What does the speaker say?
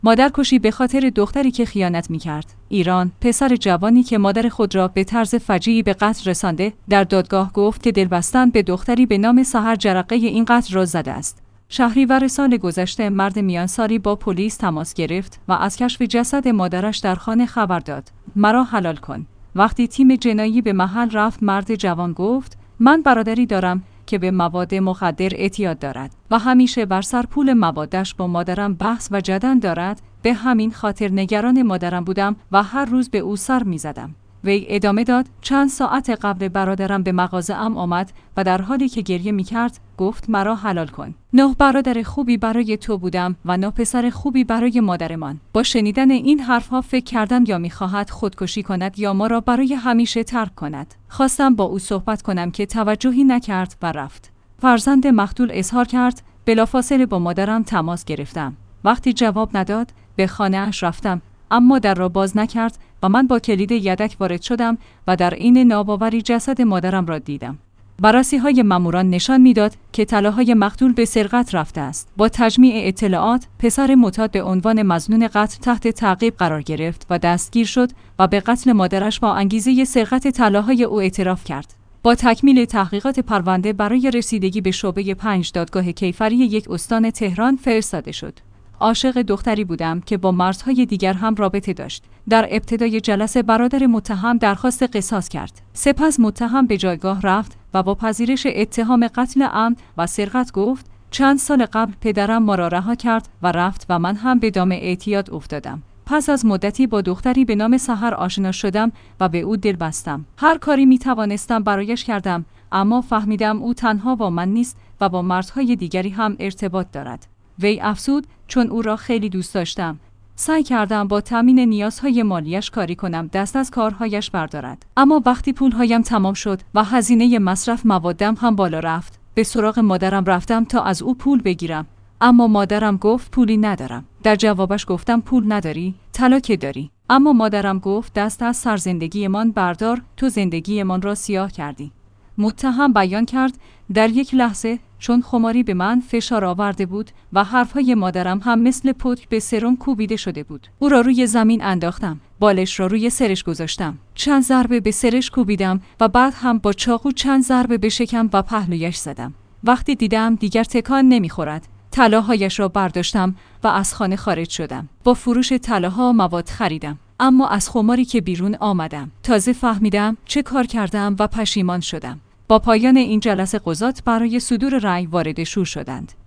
مادرکشی به خاطر دختری که خیانت می‌کرد. ایران، پسر جوانی که مادر خود را به طرز فجیعی به قتل رسانده، در دادگاه گفت که دلبستن به دختری به نام سحر جرقه این قتل را زده است. شهریور سال گذشته مرد میانسالی با پلیس تماس گرفت و از کشف جسد مادرش در خانه خبر داد. مرا حلال کن. وقتی تیم جنایی به محل رفت، مرد جوان گفت: من برادری دارم که به مواد مخدر اعتیاد دارد و همیشه بر سر پول موادش با مادرم بحث و جدل دارد. به همین خاطر نگران مادرم بودم و هر روز به او سر می زدم. وی ادامه داد: چند ساعت قبل برادرم به مغازه‌ام آمد و در حالی که گریه می کرد گفت مرا حلال کن. 9 برادر خوبی برای تو بودم و 9 پسر خوبی برای مادرمان. با شنیدن این حرفها فکر کردم یا می خواهد خودکشی کند یا ما را برای همیشه ترک کند. خواستم با او صحبت کنم که توجهی نکرد و رفت. فرزند مقتول اظهار کرد: بلافاصله با مادرم تماس گرفتم. وقتی جواب نداد به خانه اش رفتم، اما در را باز نکرد و من با کلید یدک وارد شدم و در این ناباوری جسد مادرم را دیدم. بررسی‌های ماموران نشان می‌داد که طلاهای مقتول به سرقت رفته است. با تجمیع اطلاعات، پسر معتاد به عنوان مظنون قتل تحت تعقیب قرار گرفت و دستگیر شد و به قتل مادرش با انگیزه سرقت طلاهای او اعتراف کرد. با تکمیل تحقیقات پرونده برای رسیدگی به شعبه 5 دادگاه کیفری یک استان تهران فرستاده شد. عاشق دختری بودم که با مردهای دیگر هم رابطه داشت. در ابتدای جلسه برادر متهم درخواست قصاص کرد. سپس متهم به جایگاه رفت و با پذیرش اتهام قتل عمد و سرقت گفت: چند سال قبل پدرم ما را رها کرد و رفت و من هم به دام اعتیاد افتادم. پس از مدتی با دختری به نام سحر آشنا شدم و به او دل بستم. هر کاری می توانستم برایش کردم، اما فهمیدم او تنها با من نیست و با مردهای دیگری هم ارتباط دارد. وی افزود: چون او را خیلی دوست داشتم، سعی کردم با تامین نیازهای مالیش کاری کنم دست از کارهایش بردارد. اما وقتی پولهایم تمام شد و هزینه مصرف موادم هم بالا رفت، به سراغ مادرم رفتم تا از او پول بگیرم. اما مادرم گفت پولی ندارم. در جوابش گفتم پول نداری؟ طلا که داری. اما مادرم گفت دست از سر زندگیمان بردار، تو زندگیمان را سیاه کردی. متهم بیان کرد: در یک لحظه چون خماری به من فشار آورده بود و حرفهای مادرم هم مثل پتک به سرم کوبیده شده بود. او را روی زمین انداختم، بالش را روی سرش گذاشتم، چند ضربه به سرش کوبیدم و بعد هم با چاقو چند ضربه به شکم و پهلویش زدم. وقتی دیدم دیگر تکان نمیخورد، طلاهایش را برداشتم و از خانه خارج شدم. با فروش طلاها مواد خریدم، اما از خماری که بیرون آمدم تازه فهمیدم چه کار کردم و پشیمان شدم. با پایان این جلسه قضات برای صدور رأی وارد شور شدند.